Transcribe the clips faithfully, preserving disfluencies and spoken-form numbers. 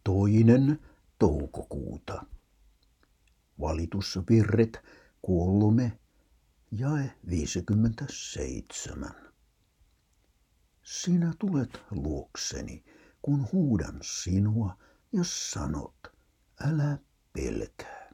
Toinen toukokuuta. Valitusvirret kolme jae viisikymmentäseitsemän. Sinä tulet luokseni, kun huudan sinua ja sanot, älä pelkää.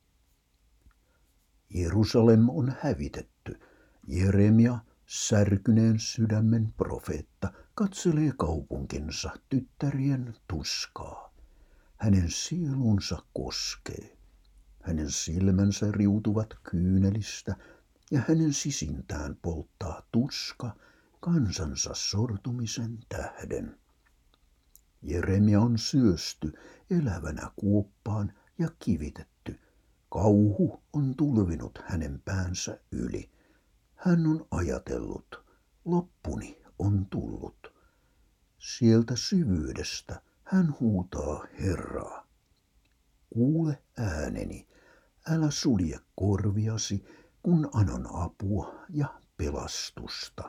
Jerusalem on hävitetty. Jeremia, särkyneen sydämen profeetta, katselee kaupunkinsa tyttärien tuskaa. Hänen sielunsa koskee. Hänen silmänsä riutuvat kyynelistä ja hänen sisintään polttaa tuska kansansa sortumisen tähden. Jeremia on syösty elävänä kuoppaan ja kivitetty. Kauhu on tulvinut hänen päänsä yli. Hän on ajatellut, loppuni on tullut. Sieltä syvyydestä hän huutaa Herraa. Kuule ääneni, älä sulje korviasi, kun anon apua ja pelastusta.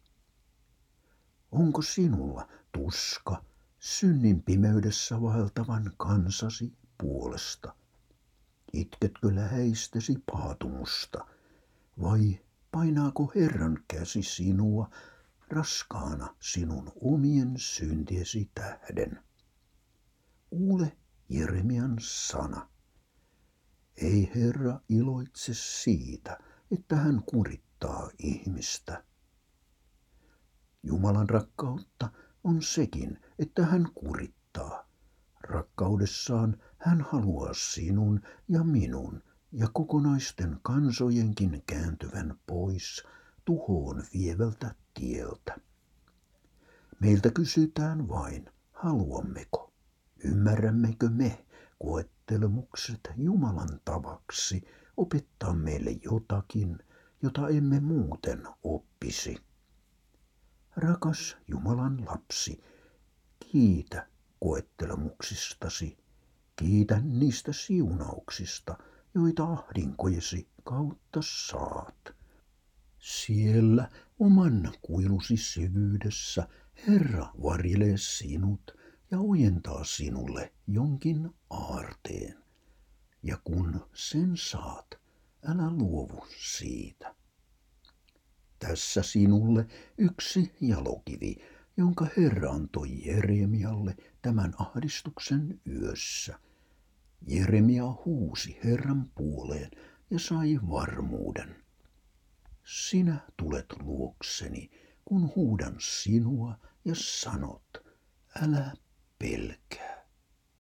Onko sinulla tuska synnin pimeydessä vaeltavan kansasi puolesta? Itketkö läheistesi paatumusta, vai painaako Herran käsi sinua raskaana sinun omien syntiesi tähden? Kuule Jeremian sana. Ei Herra iloitse siitä, että hän kurittaa ihmistä. Jumalan rakkautta on sekin, että hän kurittaa. Rakkaudessaan hän haluaa sinun ja minun ja kokonaisten kansojenkin kääntyvän pois tuhoon vievältä tieltä. Meiltä kysytään vain, haluammeko, ymmärrämmekö me koettelemukset Jumalan tavaksi opettaa meille jotakin, jota emme muuten oppisi. Rakas Jumalan lapsi, kiitä koettelemuksistasi, kiitä niistä siunauksista, joita ahdinkojesi kautta saat. Siellä oman kuilusi syvyydessä Herra varjelee sinut ja ojentaa sinulle jonkin aarteen. Ja kun sen saat, älä luovu siitä. Tässä sinulle yksi jalokivi, jonka Herra antoi Jeremialle tämän ahdistuksen yössä. Jeremia huusi Herran puoleen ja sai varmuuden. Sinä tulet luokseni, kun huudan sinua ja sanot, älä pelkää.